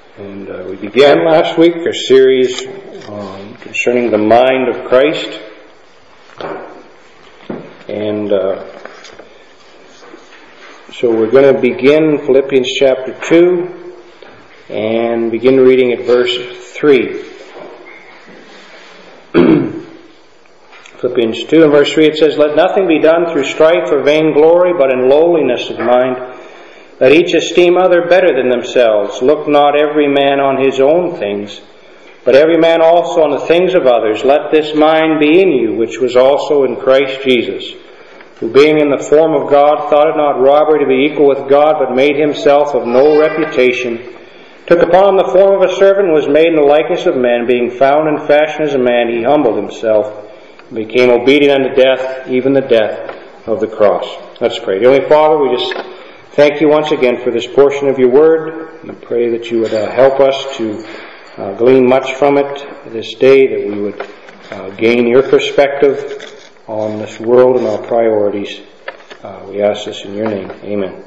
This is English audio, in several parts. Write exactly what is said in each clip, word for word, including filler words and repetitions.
And uh, we began last week a series um, concerning the mind of Christ. And uh, so we're going to begin Philippians chapter two and begin reading at verse three. Philippians two and verse three, it says, "Let nothing be done through strife or vainglory, but in lowliness of mind. Let each esteem other better than themselves. Look not every man on his own things, but every man also on the things of others. Let this mind be in you, which was also in Christ Jesus, who being in the form of God, thought it not robbery to be equal with God, but made himself of no reputation, took upon him the form of a servant, and was made in the likeness of men. Being found in fashion as a man, he humbled himself, and became obedient unto death, even the death of the cross." Let's pray. Heavenly Father, we just thank you once again for this portion of your word, and I pray that you would uh, help us to uh, glean much from it this day, that we would uh, gain your perspective on this world and our priorities. Uh, we ask this in your name. Amen.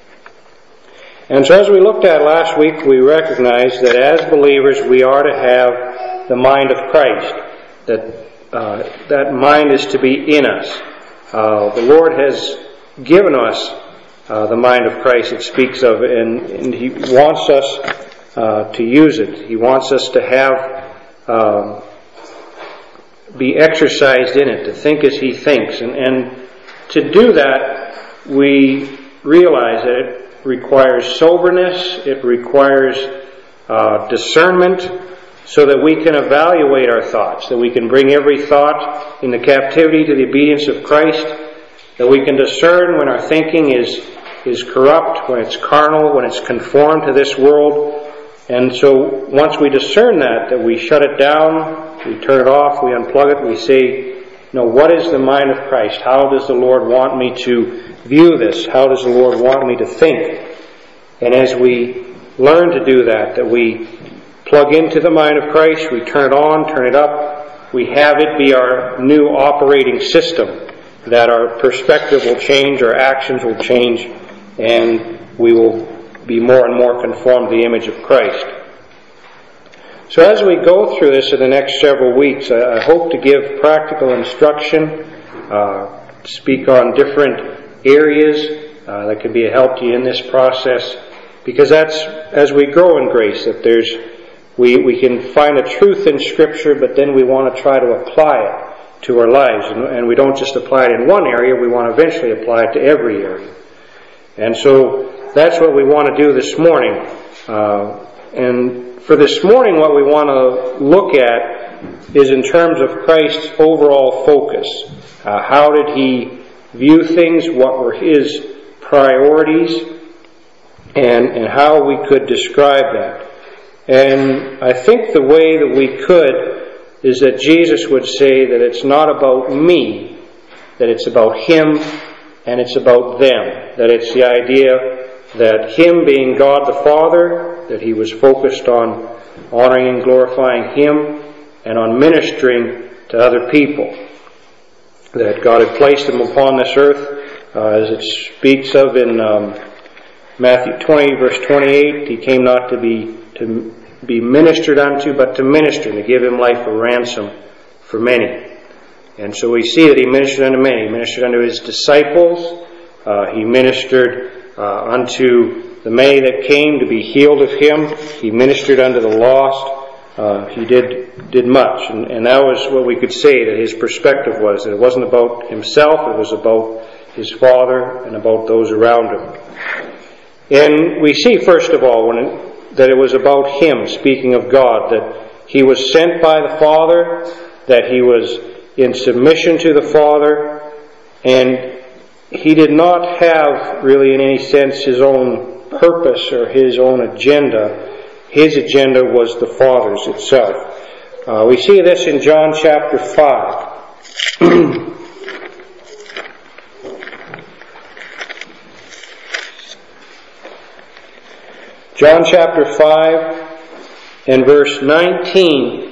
And so as we looked at last week, we recognized that as believers we are to have the mind of Christ, that uh, that mind is to be in us. Uh, the Lord has given us Uh, the mind of Christ it speaks of, and, and He wants us uh, to use it. He wants us to have, um, be exercised in it, to think as He thinks. And, and to do that, we realize that it requires soberness, it requires uh, discernment, so that we can evaluate our thoughts, that we can bring every thought into captivity to the obedience of Christ, that we can discern when our thinking is is corrupt, when it's carnal, when it's conformed to this world. And so once we discern that, that we shut it down, we turn it off, we unplug it, we say, no, what is the mind of Christ? How does the Lord want me to view this? How does the Lord want me to think? And as we learn to do that, that we plug into the mind of Christ, we turn it on, turn it up, we have it be our new operating system, that our perspective will change, our actions will change, and we will be more and more conformed to the image of Christ. So as we go through this in the next several weeks, I hope to give practical instruction, uh, speak on different areas uh, that can be a help to you in this process, because that's, as we grow in grace, that there's we, we can find a truth in Scripture, but then we want to try to apply it to our lives. And, and we don't just apply it in one area, we want to eventually apply it to every area. And so that's what we want to do this morning. Uh, and for this morning, what we want to look at is in terms of Christ's overall focus. Uh, how did He view things? What were His priorities? And, and how we could describe that. And I think the way that we could is that Jesus would say that it's not about me, that it's about Him, and it's about them. That it's the idea that Him being God the Father, that He was focused on honoring and glorifying Him, and on ministering to other people. That God had placed Him upon this earth, uh, as it speaks of in um, Matthew twenty, verse twenty-eight, He came not to be to be ministered unto, but to minister, and to give Him life a ransom for many. And so we see that He ministered unto many. He ministered unto His disciples. Uh, he ministered uh, unto the many that came to be healed of Him. He ministered unto the lost. Uh, he did did much. And, and that was what we could say that His perspective was. That it wasn't about Himself. It was about His Father and about those around Him. And we see, first of all, when it, that it was about Him, speaking of God, that He was sent by the Father, that He was in submission to the Father, and He did not have, really in any sense, His own purpose or His own agenda. His agenda was the Father's itself. Uh, we see this in John chapter five. John chapter five and verse nineteen.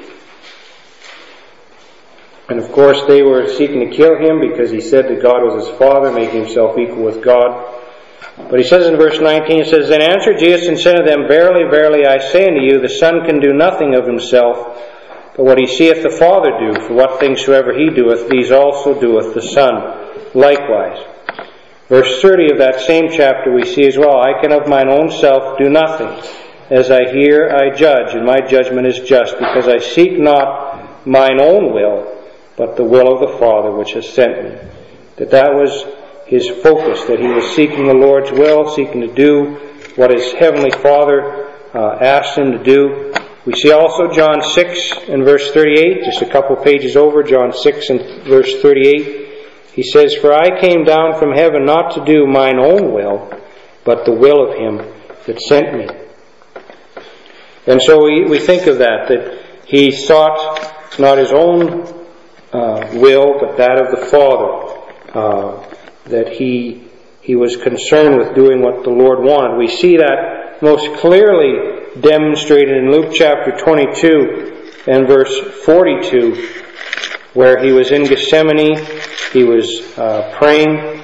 And of course they were seeking to kill Him because He said that God was His Father, making Himself equal with God. But he says in verse nineteen, it says, Then answered Jesus and said unto them, Verily, verily, I say unto you, the Son can do nothing of himself, but what he seeth the Father do. For what things soever he doeth, these also doeth the Son likewise. Verse thirty of that same chapter we see as well, I can of mine own self do nothing. As I hear, I judge, and my judgment is just, because I seek not mine own will, but the will of the Father which has sent me. That that was his focus, that he was seeking the Lord's will, seeking to do what his Heavenly Father uh, asked him to do. We see also John six and verse thirty-eight, just a couple pages over, John six and verse thirty-eight. He says, For I came down from heaven not to do mine own will, but the will of him that sent me. And so we, we think of that, that he sought not his own uh, will, but that of the Father. Uh, that he he was concerned with doing what the Lord wanted. We see that most clearly demonstrated in Luke chapter twenty-two and verse forty-two, where he was in Gethsemane. He was uh, praying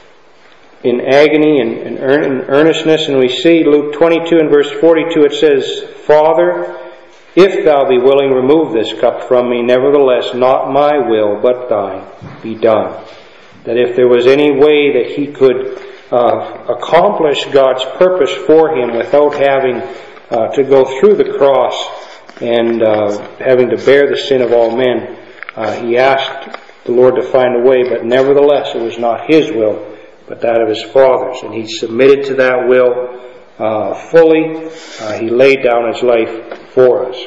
in agony and, and earnestness, and we see Luke twenty-two and verse forty-two, it says, Father, if thou be willing, remove this cup from me. Nevertheless, not my will, but thine be done. That if there was any way that he could uh, accomplish God's purpose for him without having uh, to go through the cross and uh, having to bear the sin of all men, uh, he asked the Lord to find a way, but nevertheless it was not his will, but that of his Father's. And he submitted to that will uh, fully. Uh, he laid down his life for us.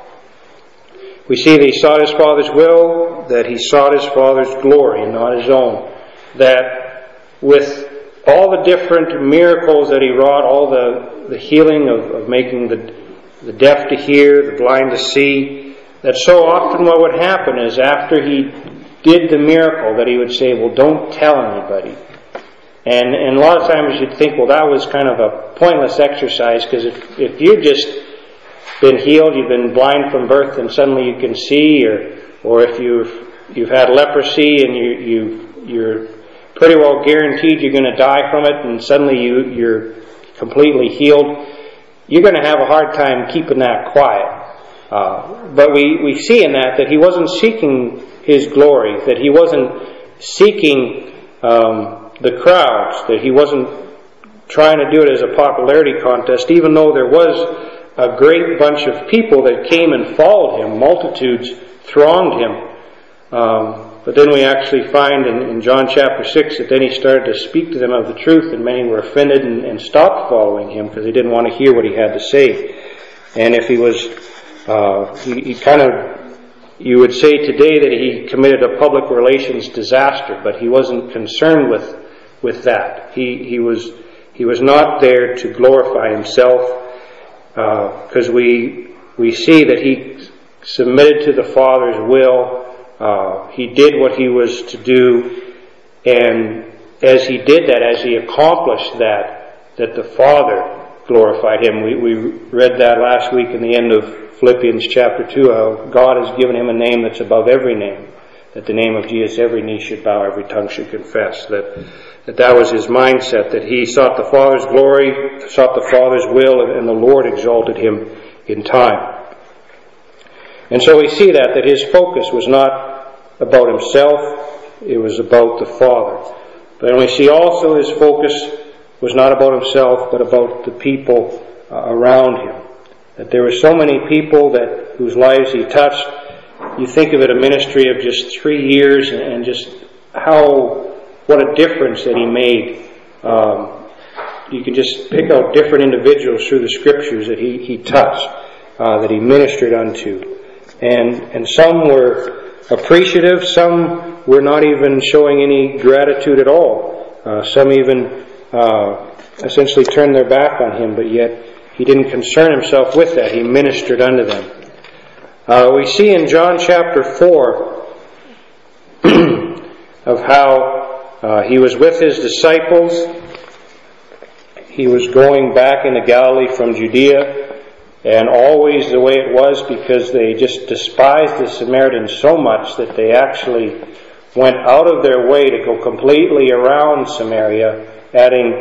We see that he sought his Father's will, that he sought his Father's glory and not his own. That with all the different miracles that he wrought, all the, the healing of, of making the, the deaf to hear, the blind to see, that so often what would happen is after he did the miracle that he would say, well, don't tell anybody. And, and a lot of times you'd think, well, that was kind of a pointless exercise, because if, if you've just been healed, you've been blind from birth, and suddenly you can see, or or if you've you've had leprosy and you you you're pretty well guaranteed you're going to die from it, and suddenly you you're completely healed, you're going to have a hard time keeping that quiet. Uh, but we we see in that that he wasn't seeking his glory, that he wasn't seeking um, the crowds, that he wasn't trying to do it as a popularity contest, even though there was a great bunch of people that came and followed him. Multitudes thronged him. Um, but then we actually find in, in John chapter six that then he started to speak to them of the truth, and many were offended and, and stopped following him because they didn't want to hear what he had to say. And if he was, uh, he, he kind of, you would say today that he committed a public relations disaster, but he wasn't concerned with with that. He he was he was not there to glorify himself. Because uh, we we see that he submitted to the Father's will. Uh, he did what he was to do, and as he did that, as he accomplished that, that the Father glorified him. We we read that last week in the end of Philippians chapter two, how God has given him a name that's above every name, that the name of Jesus every knee should bow, every tongue should confess. That That that was his mindset, that he sought the Father's glory, sought the Father's will, and the Lord exalted him in time. And so we see that, that his focus was not about himself, it was about the Father. But then we see also his focus was not about himself, but about the people uh, around him. That there were so many people that whose lives he touched. You think of it, a ministry of just three years, and, and just how... what a difference that he made. Um, you can just pick out different individuals through the Scriptures that he, he touched, uh, that he ministered unto. And and some were appreciative, some were not even showing any gratitude at all. Uh, some even uh, essentially turned their back on him, but yet he didn't concern himself with that. He ministered unto them. Uh, we see in John chapter four of how Uh, he was with his disciples. He was going back into Galilee from Judea, and always the way it was, because they just despised the Samaritans so much that they actually went out of their way to go completely around Samaria, adding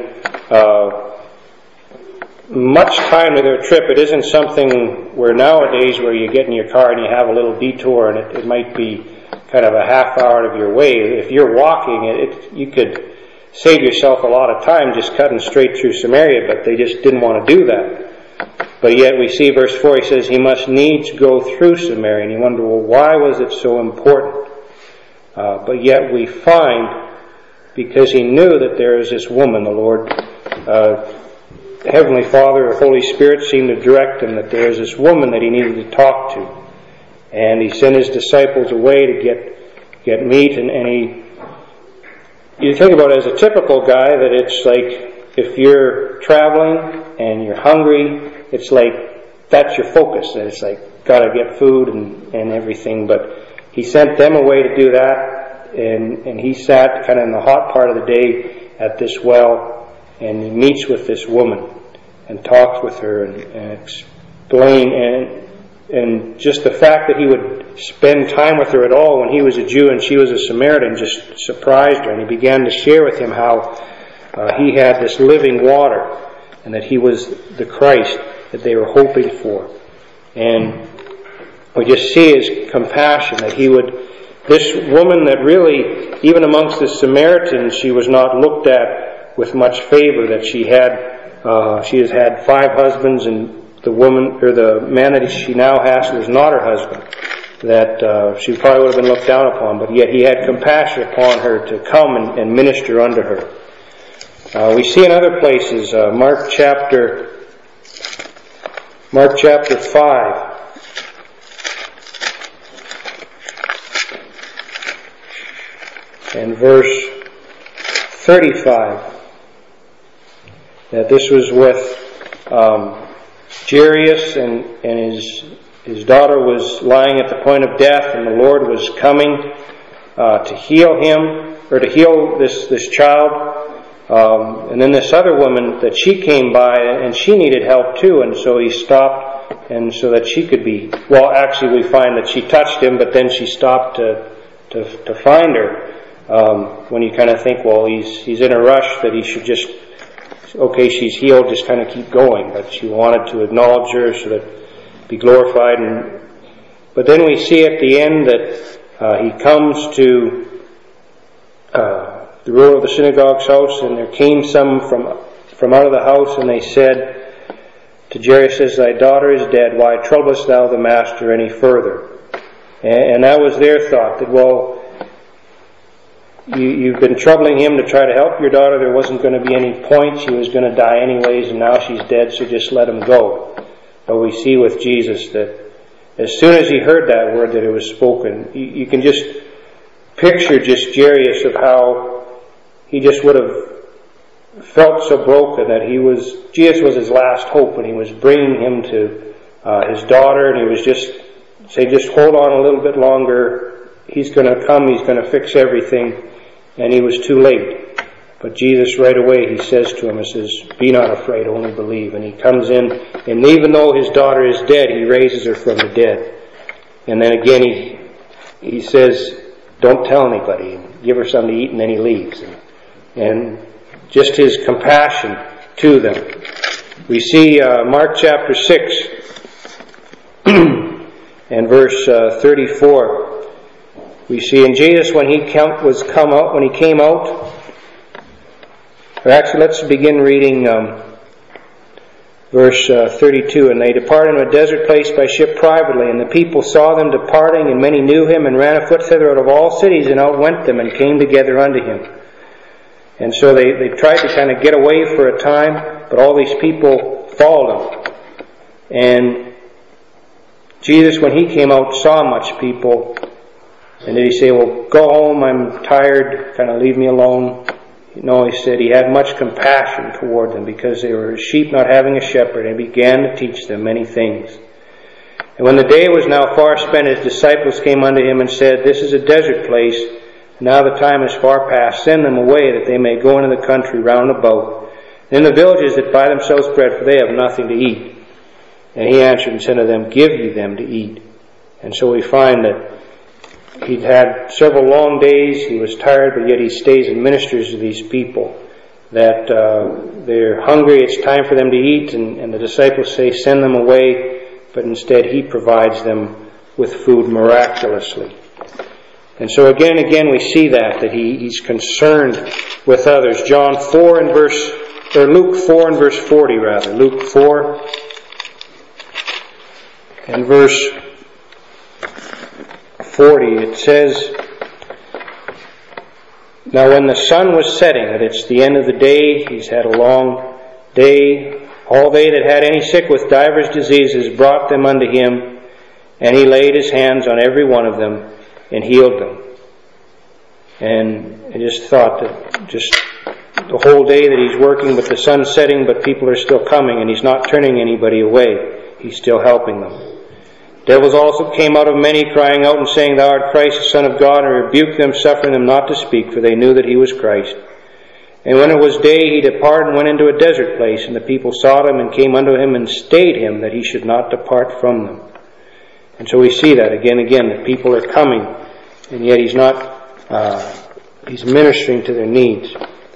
uh, much time to their trip. It isn't something where nowadays where you get in your car and you have a little detour and it, it might be kind of a half hour of your way. If you're walking, it, it you could save yourself a lot of time just cutting straight through Samaria, but they just didn't want to do that. But yet we see verse four, he says he must needs go through Samaria, and you wonder, well, why was it so important? Uh, but yet we find, because he knew that there is this woman, the Lord, uh, Heavenly Father or Holy Spirit seemed to direct him that there is this woman that he needed to talk to. And he sent his disciples away to get get meat, and, and he you think about it as a typical guy that it's like if you're traveling and you're hungry, it's like that's your focus. That it's like gotta get food and, and everything. But he sent them away to do that, and, and he sat kind of in the hot part of the day at this well, and he meets with this woman and talks with her and, and explain and and just the fact that he would spend time with her at all when he was a Jew and she was a Samaritan just surprised her, and he began to share with him how uh, he had this living water and that he was the Christ that they were hoping for. And we just see his compassion that he would, this woman that really, even amongst the Samaritans, she was not looked at with much favor, that she had, uh, she has had five husbands, and the woman, or the man that she now has was not her husband, that uh, she probably would have been looked down upon, but yet he had compassion upon her to come and, and minister unto her. Uh, we see in other places, uh, Mark chapter, Mark chapter five, and verse thirty-five, that this was with um, Jairus, and, and his his daughter was lying at the point of death, and the Lord was coming uh, to heal him, or to heal this, this child. Um, and then this other woman that she came by, and she needed help too, and so he stopped, and so that she could be, well, actually we find that she touched him, but then she stopped to to, to find her. Um, when you kind of think, well, he's he's in a rush that he should just, okay, she's healed, just kind of keep going. But she wanted to acknowledge her so that be glorified. And but then we see at the end that uh, he comes to uh, the ruler of the synagogue's house, and there came some from from out of the house, and they said to Jairus, says, "Thy daughter is dead. Why troublest thou the master any further?" And, and that was their thought, that, well, You, you've been troubling him to try to help your daughter. There wasn't going to be any point. She was going to die anyways, and now she's dead, so just let him go. But we see with Jesus that as soon as he heard that word that it was spoken, you, you can just picture just Jairus of how he just would have felt so broken that he was, Jesus was his last hope, and he was bringing him to uh, his daughter, and he was just saying, just hold on a little bit longer. He's going to come. He's going to fix everything. And he was too late. But Jesus right away, he says to him, he says, "Be not afraid, only believe." And he comes in, and even though his daughter is dead, he raises her from the dead. And then again, he he says, "Don't tell anybody. Give her something to eat," and then he leaves. And, and just his compassion to them. We see uh, Mark chapter six and verse uh, thirty-four. We see in Jesus when he was come out, when he came out, or actually let's begin reading um, verse uh, thirty-two. "And they departed into a desert place by ship privately, and the people saw them departing, and many knew him, and ran afoot thither out of all cities, and outwent them, and came together unto him." And so they, they tried to kind of get away for a time, but all these people followed him. And Jesus, when he came out, saw much people. And did he say, "Well, go home, I'm tired, kind of leave me alone"? No, he said he had much compassion toward them because they were sheep not having a shepherd, and he began to teach them many things. And when the day was now far spent, his disciples came unto him and said, "This is a desert place, and now the time is far past. Send them away that they may go into the country round about, and in the villages that buy themselves bread, for they have nothing to eat." And he answered and said to them, "Give ye them to eat." And so we find that he'd had several long days, he was tired, but yet he stays and ministers to these people that uh, they're hungry, it's time for them to eat, and, and the disciples say, send them away, but instead He provides them with food miraculously. And so again and again we see that, that he, He's concerned with others. John four and verse, or Luke four and verse forty rather. Luke four and verse forty, it says, now when the sun was setting, that it's the end of the day, He's had a long day, all they that had any sick with divers diseases brought them unto Him, and He laid His hands on every one of them and healed them. And I just thought that just the whole day that He's working with the sun setting, but people are still coming, and He's not turning anybody away. He's still helping them. Devils also came out of many, crying out and saying, Thou art Christ, the Son of God, and rebuked them, suffering them not to speak, for they knew that He was Christ. And when it was day, He departed and went into a desert place, and the people sought Him and came unto Him and stayed Him, that He should not depart from them. And so we see that again and again, that people are coming, and yet He's not, uh, He's ministering to their needs.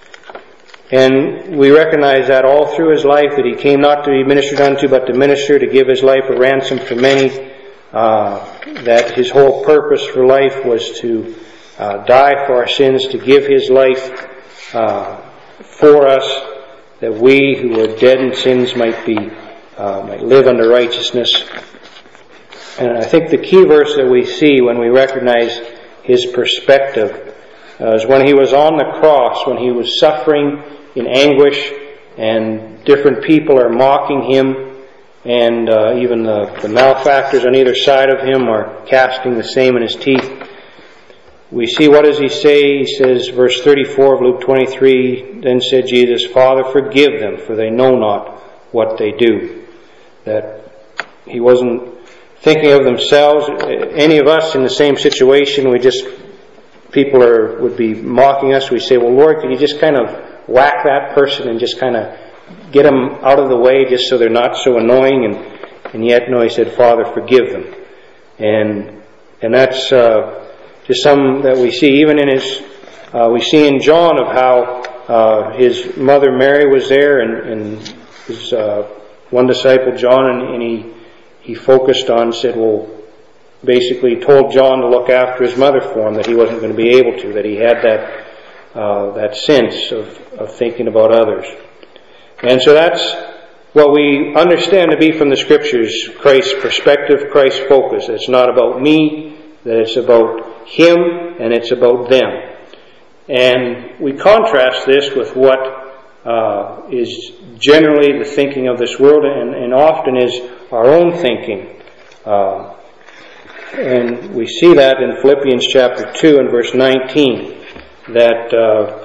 And we recognize that all through His life, that He came not to be ministered unto, but to minister, to give His life a ransom for many. Uh, that His whole purpose for life was to uh, die for our sins, to give His life uh, for us, that we who were dead in sins might be uh, might live unto righteousness. And I think the key verse that we see when we recognize His perspective uh, is when He was on the cross, when He was suffering in anguish, and different people are mocking Him. And uh, even the, the malefactors on either side of Him are casting the same in His teeth. We see, what does He say? He says, verse thirty-four of Luke twenty-three, Then said Jesus, Father, forgive them, for they know not what they do. That He wasn't thinking of themselves. Any of us in the same situation, we just, people are would be mocking us. We say, well, Lord, could You just kind of whack that person and just kind of get them out of the way just so they're not so annoying, and and yet no, He said, Father, forgive them. And and that's uh, just some that we see even in His, uh, we see in John of how uh, His mother Mary was there, and, and His uh, one disciple John, and, and he he focused on, said, well, basically told John to look after his mother for him, that he wasn't going to be able to, that he had that uh, that sense of, of thinking about others. And so that's what we understand to be from the Scriptures, Christ's perspective, Christ's focus. It's not about me, that it's about Him, and it's about them. And we contrast this with what uh, is generally the thinking of this world, and, and often is our own thinking. Uh, and we see that in Philippians chapter two and verse nineteen, that uh,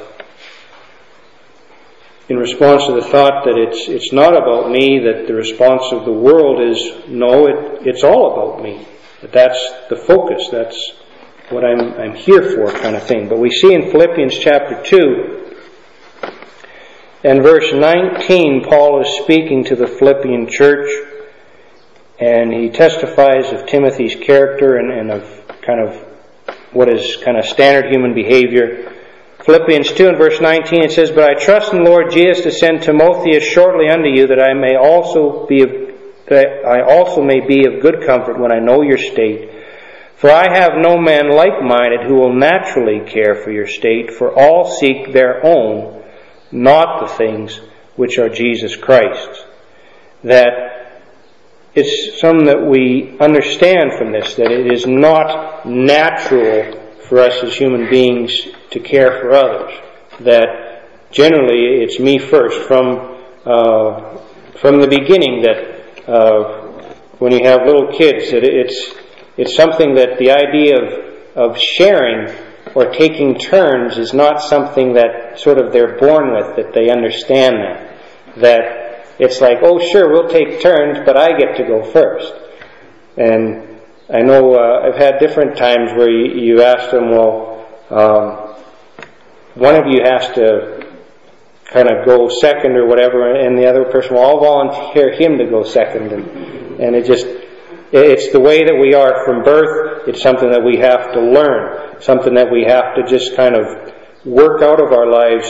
in response to the thought that it's it's not about me, that the response of the world is, no, it, it's all about me. That that's the focus, that's what I'm I'm here for, kind of thing. But we see in Philippians chapter two and verse nineteen, Paul is speaking to the Philippian church, and he testifies of Timothy's character and, and of kind of what is kind of standard human behavior. Philippians two and verse nineteen, it says, But I trust in the Lord Jesus to send Timotheus shortly unto you, that I may also be of, that I also may be of good comfort when I know your state. For I have no man like-minded who will naturally care for your state, for all seek their own, not the things which are Jesus Christ's. That it's something that we understand from this, that it is not natural for us as human beings to care for others. That generally it's me first from uh, from the beginning. That uh, when you have little kids, that it's it's something that the idea of of sharing or taking turns is not something that sort of they're born with. That they understand that that it's like, oh sure, we'll take turns, but I get to go first. And I know uh, I've had different times where you, you ask them, well, um, one of you has to kind of go second or whatever, and the other person, well, I'll volunteer him to go second. And, and it just, it's the way that we are from birth. It's something that we have to learn, something that we have to just kind of work out of our lives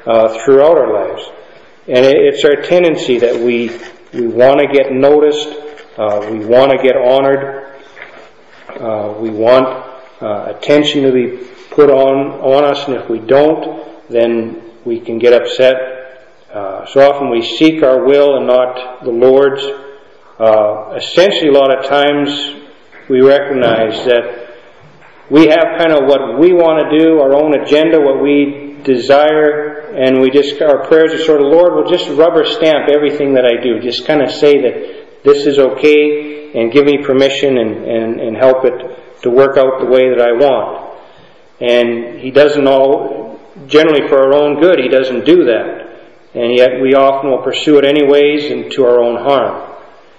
uh, throughout our lives. And it's our tendency that we we want to get noticed, uh, we want to get honored, uh, we want uh, attention to be put on, on us, and if we don't, then we can get upset. Uh, so often we seek our will and not the Lord's. Uh, essentially, a lot of times we recognize that we have kind of what we want to do, our own agenda, what we desire, and we just, our prayers are sort of, Lord, will just rubber stamp everything that I do. Just kind of say that this is okay and give me permission and, and, and help it to work out the way that I want. And He doesn't all, generally for our own good, He doesn't do that. And yet we often will pursue it anyways and to our own harm.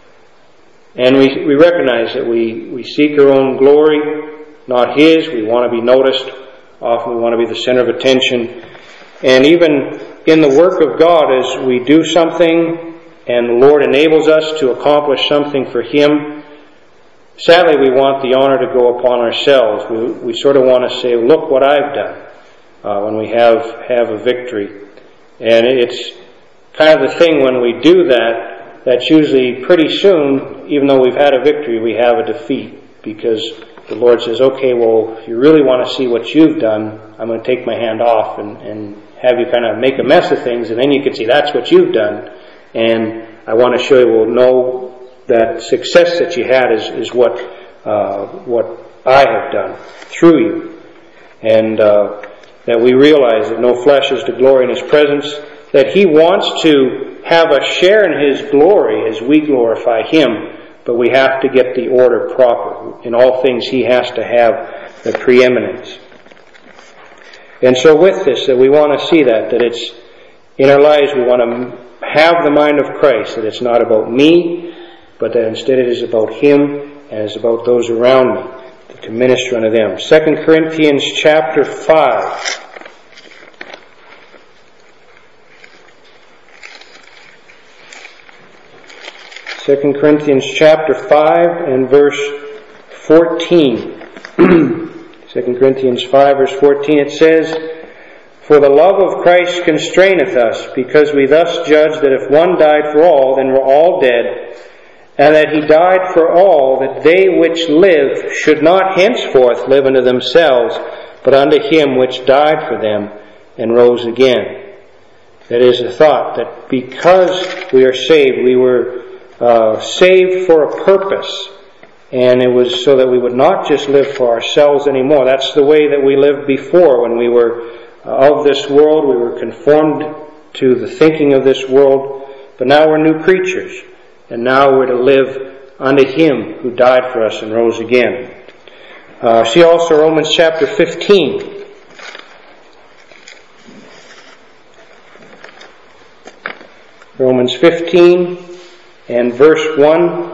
And we, we recognize that we, we seek our own glory, not His. We want to be noticed. Often we want to be the center of attention. And even in the work of God, as we do something and the Lord enables us to accomplish something for Him, sadly we want the honor to go upon ourselves. We, we sort of want to say, look what I've done, uh, when we have, have a victory. And it's kind of the thing when we do that, that's usually pretty soon, even though we've had a victory, we have a defeat. Because the Lord says, okay, well, if you really want to see what you've done, I'm going to take my hand off and, and have you kind of make a mess of things, and then you can see that's what you've done. And I want to show you, well, no, that success that you had is, is what, uh, what I have done through you. And, uh, that we realize that no flesh is to glory in His presence, that He wants to have a share in His glory as we glorify Him, but we have to get the order proper. In all things He has to have the preeminence. And so with this, that we want to see that, that it's, in our lives we want to have the mind of Christ, that it's not about me, but that instead it is about Him and it's about those around me, to minister unto them. Second Corinthians chapter five. Second Corinthians chapter five and verse fourteen. Second Corinthians five verse fourteen, it says, For the love of Christ constraineth us, because we thus judge that if one died for all, then we're all dead, and that He died for all, that they which live should not henceforth live unto themselves, but unto Him which died for them and rose again. That is the thought that because we are saved, we were uh, saved for a purpose, and it was so that we would not just live for ourselves anymore. That's the way that we lived before. When we were uh, of this world, we were conformed to the thinking of this world, but now we're new creatures. And now we're to live unto Him who died for us and rose again. Uh, see also Romans chapter fifteen. Romans fifteen and verse one.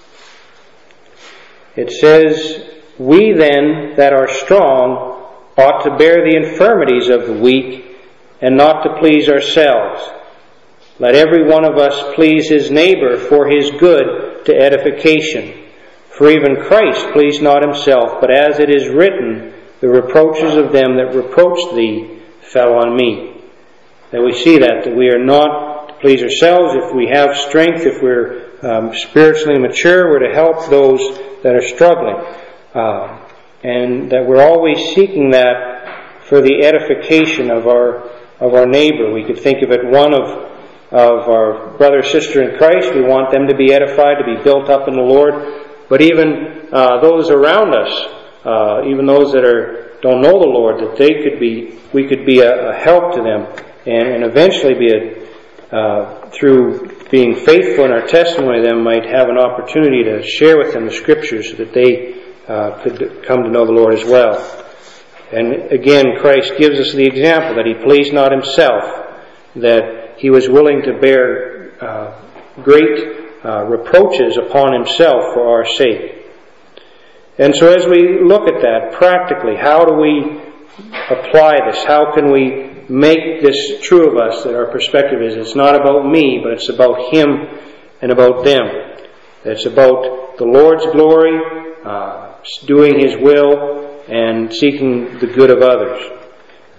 It says, We then that are strong ought to bear the infirmities of the weak, and not to please ourselves. Let every one of us please his neighbor for his good to edification. For even Christ pleased not Himself, but as it is written, the reproaches of them that reproached Thee fell on me. That we see that, that we are not to please ourselves. If we have strength, if we're um, spiritually mature, we're to help those that are struggling. Uh, and that we're always seeking that for the edification of our of our neighbor. We could think of it, one of of our brother or sister in Christ. We want them to be edified, to be built up in the Lord. But even uh, those around us, uh, even those that are don't know the Lord, that they could be, we could be a, a help to them, and, and eventually be a, uh, through being faithful in our testimony, them might have an opportunity to share with them the Scriptures, so that they uh, could come to know the Lord as well. And again, Christ gives us the example that He pleased not Himself, that He was willing to bear uh, great uh, reproaches upon Himself for our sake. And so as we look at that practically, how do we apply this? How can we make this true of us, that our perspective is it's not about me, but it's about Him and about them. It's about the Lord's glory, uh, doing His will, and seeking the good of others.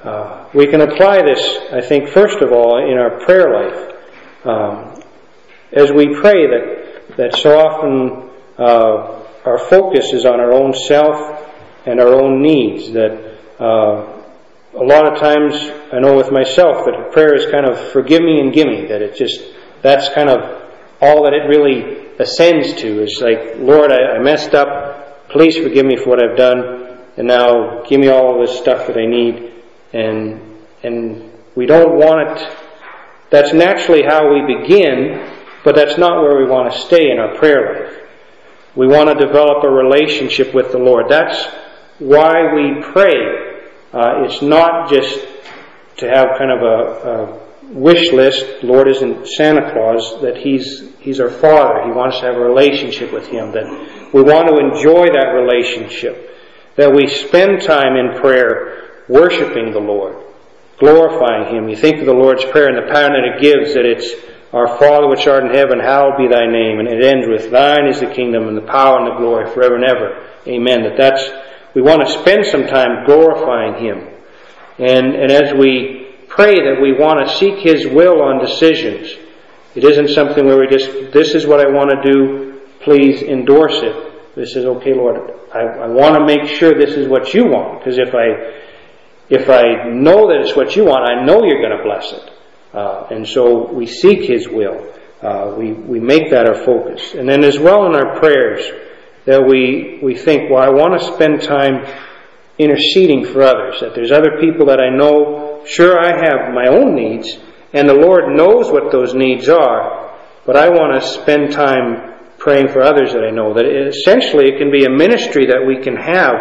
Uh, we can apply this, I think, first of all, in our prayer life. Um, as we pray, that, that so often uh, our focus is on our own self and our own needs. That uh, a lot of times, I know with myself, that prayer is kind of forgive me and gimme. That it just, that's kind of all that it really ascends to. Is like, Lord, I, I messed up. Please forgive me for what I've done. And now give me all of this stuff that I need. And and we don't want it. That's naturally how we begin, but that's not where we want to stay in our prayer life. We want to develop a relationship with the Lord. That's why we pray. Uh, it's not just to have kind of a, a wish list. The Lord isn't Santa Claus. That He's He's our Father. He wants to have a relationship with Him. That we want to enjoy that relationship. That we spend time in prayer worshiping the Lord, glorifying Him. You think of the Lord's Prayer and the pattern that it gives, that it's, Our Father which art in heaven, hallowed be thy name. And it ends with, Thine is the kingdom and the power and the glory forever and ever. Amen. That that's, we want to spend some time glorifying Him. And, and as we pray, that we want to seek His will on decisions. It isn't something where we just, this is what I want to do, please endorse it. This is, okay, Lord, I, I want to make sure this is what you want. Because if I If I know that it's what you want, I know you're going to bless it. Uh, and so we seek His will. Uh, we, we make that our focus. And then as well in our prayers, that we, we think, well, I want to spend time interceding for others. That there's other people that I know, sure, I have my own needs, and the Lord knows what those needs are, but I want to spend time praying for others that I know. That it, essentially it can be a ministry that we can have,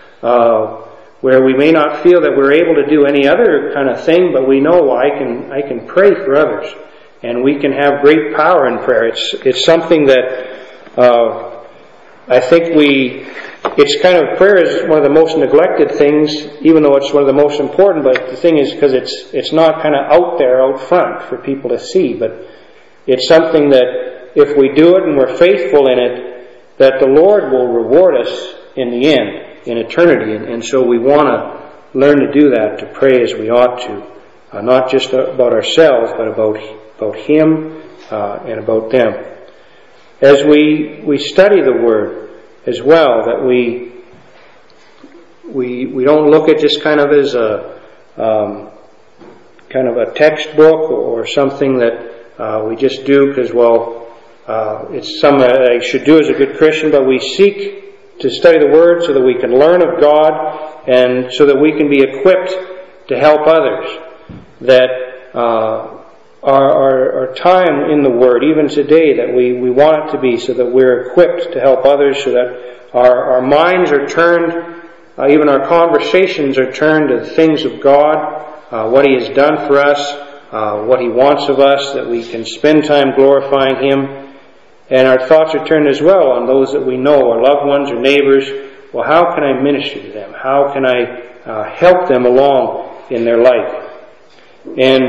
uh, where we may not feel that we're able to do any other kind of thing, but we know I can I can pray for others, and we can have great power in prayer. It's it's something that uh, I think we. It's kind of, prayer is one of the most neglected things, even though it's one of the most important. But the thing is, because it's it's not kind of out there, out front for people to see, but it's something that if we do it and we're faithful in it, that the Lord will reward us in the end. In eternity, and, and so we want to learn to do that, to pray as we ought to, uh, not just about ourselves, but about about Him uh, and about them. As we we study the Word as well, that we we we don't look at just kind of as a um, kind of a textbook or something that uh, we just do because well uh, it's something that I should do as a good Christian, but we seek to study the Word so that we can learn of God and so that we can be equipped to help others. That uh, our, our, our time in the Word, even today, that we, we want it to be so that we're equipped to help others, so that our, our minds are turned, uh, even our conversations are turned to the things of God, uh, what He has done for us, uh, what He wants of us, that we can spend time glorifying Him. And our thoughts are turned as well on those that we know, our loved ones or neighbors. Well, how can I minister to them? How can I uh, help them along in their life? And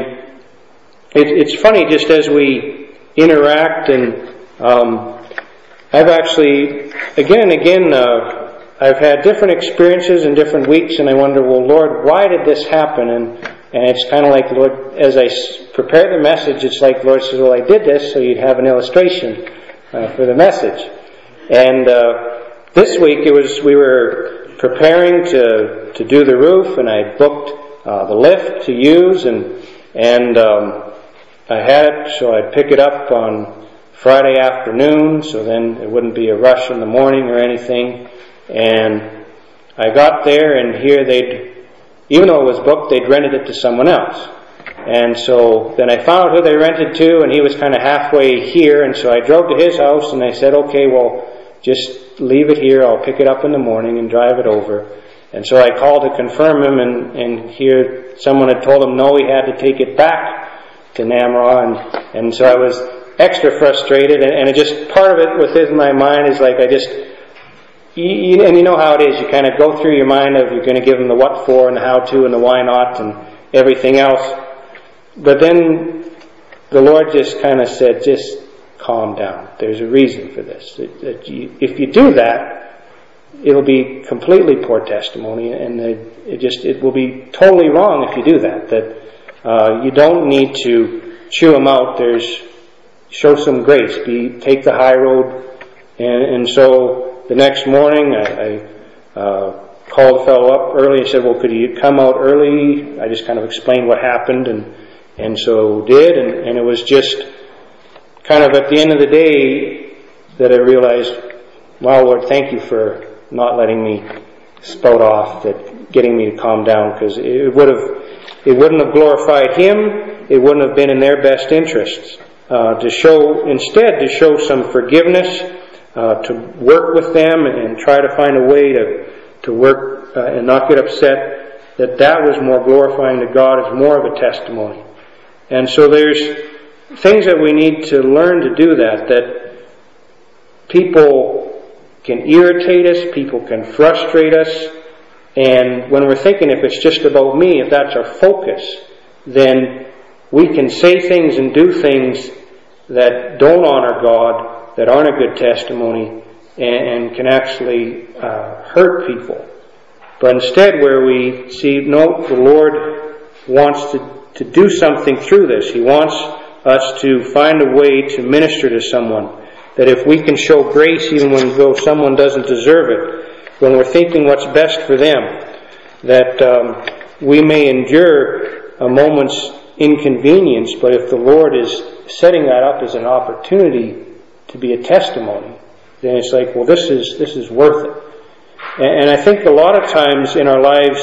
it, it's funny, just as we interact, and um, I've actually, again and again, uh, I've had different experiences in different weeks, and I wonder, well, Lord, why did this happen? And and it's kind of like, Lord, as I prepare the message, it's like, Lord says, well, I did this so you'd have an illustration Uh, for the message. And uh, this week it was we were preparing to to do the roof, and I booked uh, the lift to use, and and um, I had it so I'd pick it up on Friday afternoon, so then it wouldn't be a rush in the morning or anything. And I got there, and here they'd, even though it was booked, they'd rented it to someone else. And so then I found out who they rented to, and he was kind of halfway here, and so I drove to his house, and I said, okay, well, just leave it here, I'll pick it up in the morning and drive it over. And so I called to confirm him, and, and here someone had told him no, he had to take it back to Namrah, and, and so I was extra frustrated, and, and it just, part of it within my mind is like I just, you, and you know how it is, you kind of go through your mind of you're going to give him the what for and the how to and the why not and everything else. But then the Lord just kind of said, just calm down. There's a reason for this. That you, if you do that, it'll be completely poor testimony, and it, it just it will be totally wrong if you do that. That uh, you don't need to chew them out. There's show some grace. Be take the high road, and and so the next morning I, I uh, called the fellow up early and said, "Well, could you come out early?" I just kind of explained what happened, and and so did, and, and it was just kind of at the end of the day that I realized, wow, Lord, thank you for not letting me spout off, that getting me to calm down, because it would have, it wouldn't have glorified Him. It wouldn't have been in their best interests uh, to show, instead, to show some forgiveness, uh, to work with them and try to find a way to to work uh, and not get upset. That that was more glorifying to God, as more of a testimony. And so there's things that we need to learn to do that. That people can irritate us, people can frustrate us, and when we're thinking if it's just about me, if that's our focus, then we can say things and do things that don't honor God, that aren't a good testimony, and, and can actually uh, hurt people. But instead, where we see, no, the Lord wants to, to do something through this. He wants us to find a way to minister to someone. That if we can show grace even when though someone doesn't deserve it, when we're thinking what's best for them, that um, we may endure a moment's inconvenience, but if the Lord is setting that up as an opportunity to be a testimony, then it's like, well, this is this is worth it. And, and I think a lot of times in our lives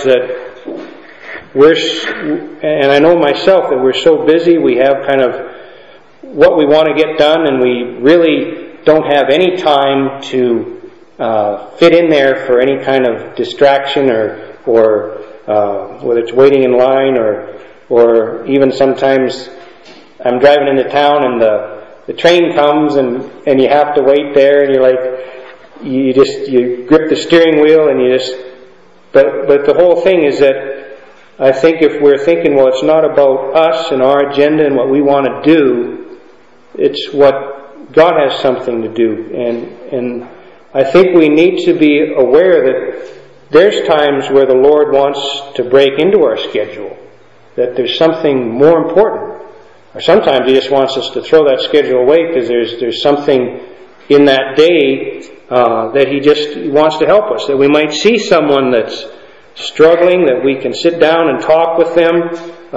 that we're, and I know myself, that we're so busy, we have kind of what we want to get done, and we really don't have any time to uh, fit in there for any kind of distraction, or or uh, whether it's waiting in line, or or even sometimes I'm driving into town and the the train comes and and you have to wait there, and you're like, you just you grip the steering wheel and you just but but the whole thing is that I think if we're thinking, well, it's not about us and our agenda and what we want to do, it's what God has something to do. And and I think we need to be aware that there's times where the Lord wants to break into our schedule, that there's something more important. Or sometimes He just wants us to throw that schedule away because there's there's something in that day uh, that He just wants to help us. That we might see someone that's struggling, that we can sit down and talk with them,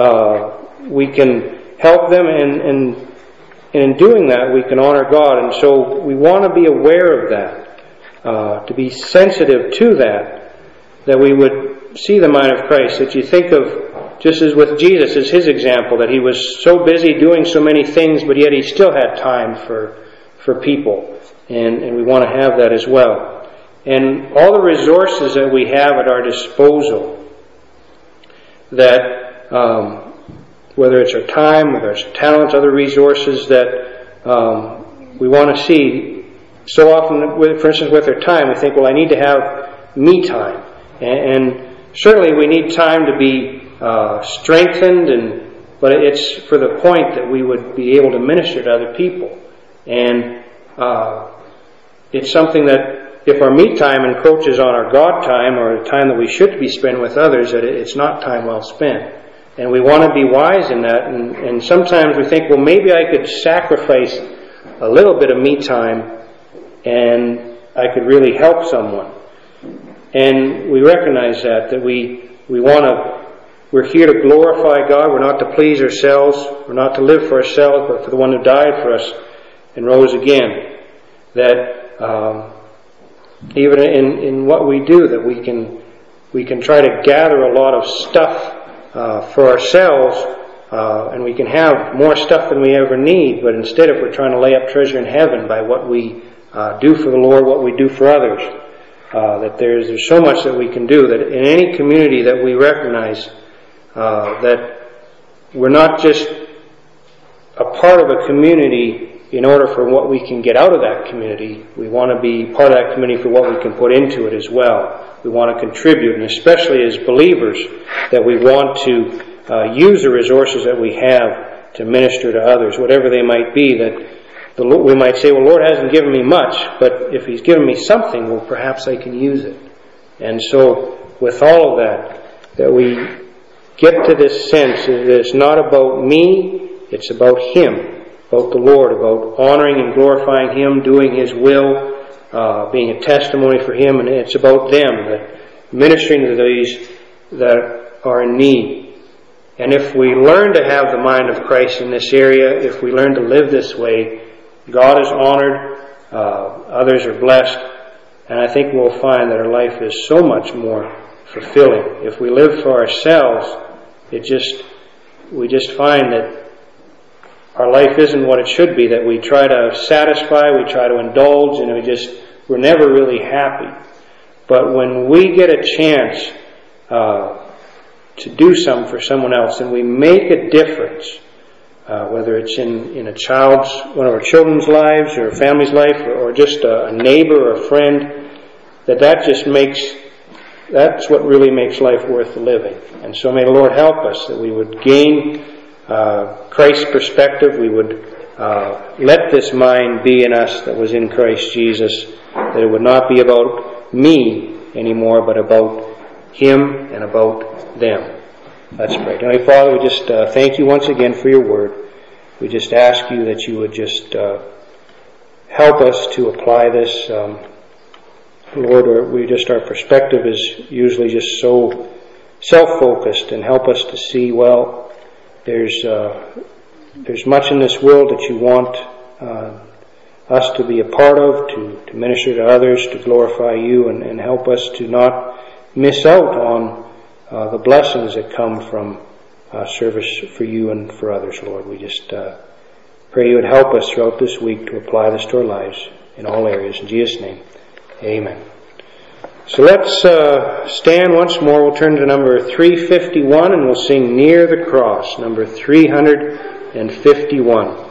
uh, we can help them, and, and, and in doing that we can honor God. And so we want to be aware of that, uh, to be sensitive to that, that we would see the mind of Christ. That you think of, just as with Jesus, as His example, that He was so busy doing so many things, but yet He still had time for for people, and, and we want to have that as well. And all the resources that we have at our disposal, that um, whether it's our time, whether it's talents, other resources that um, we want to see. So often, with, for instance, with our time, we think, well, I need to have me time. And, and certainly we need time to be uh, strengthened, and but it's for the point that we would be able to minister to other people. And uh, it's something that if our me time encroaches on our God time, or the time that we should be spending with others, that it's not time well spent. And we want to be wise in that. And, and sometimes we think, well, maybe I could sacrifice a little bit of me time and I could really help someone. And we recognize that, that we, we want to, we're here to glorify God. We're not to please ourselves. We're not to live for ourselves, but for the one who died for us and rose again. That, um, even in, in what we do, that we can we can try to gather a lot of stuff uh, for ourselves, uh, and we can have more stuff than we ever need, but instead if we're trying to lay up treasure in heaven by what we uh, do for the Lord, what we do for others, uh, that there's, there's so much that we can do, that in any community that we recognize uh, that we're not just a part of a community in order for what we can get out of that community. We want to be part of that community for what we can put into it as well. We want to contribute, and especially as believers, that we want to uh, use the resources that we have to minister to others, whatever they might be. That the Lord, we might say, well, Lord hasn't given me much, but if He's given me something, well, perhaps I can use it. And so, with all of that, that we get to this sense that it's not about me, it's about Him, about the Lord, about honoring and glorifying Him, doing His will, uh, being a testimony for Him, and it's about them, that ministering to these that are in need. And if we learn to have the mind of Christ in this area, if we learn to live this way, God is honored, uh, others are blessed, and I think we'll find that our life is so much more fulfilling. If we live for ourselves, it just we just find that our life isn't what it should be, that we try to satisfy, we try to indulge, and we just we're never really happy. But when we get a chance uh, to do something for someone else, and we make a difference, Uh, whether it's in, in a child's, one of our children's lives or a family's life, or, or just a, a neighbor or a friend, that that just makes, that's what really makes life worth living. And so may the Lord help us that we would gain uh, Christ's perspective, we would uh, let this mind be in us that was in Christ Jesus, that it would not be about me anymore, but about Him and about them. Let's pray. Heavenly Father, we just uh, thank You once again for Your word. We just ask You that You would just uh, help us to apply this. Um, Lord, we just our perspective is usually just so self-focused, and help us to see, well, there's uh, there's much in this world that You want uh, us to be a part of, to, to minister to others, to glorify You, and, and help us to not miss out on Uh, the blessings that come from uh, service for You and for others, Lord. We just uh, pray You would help us throughout this week to apply this to our lives in all areas. In Jesus' name, amen. So let's uh, stand once more. We'll turn to number three fifty-one and we'll sing Near the Cross, number three fifty-one.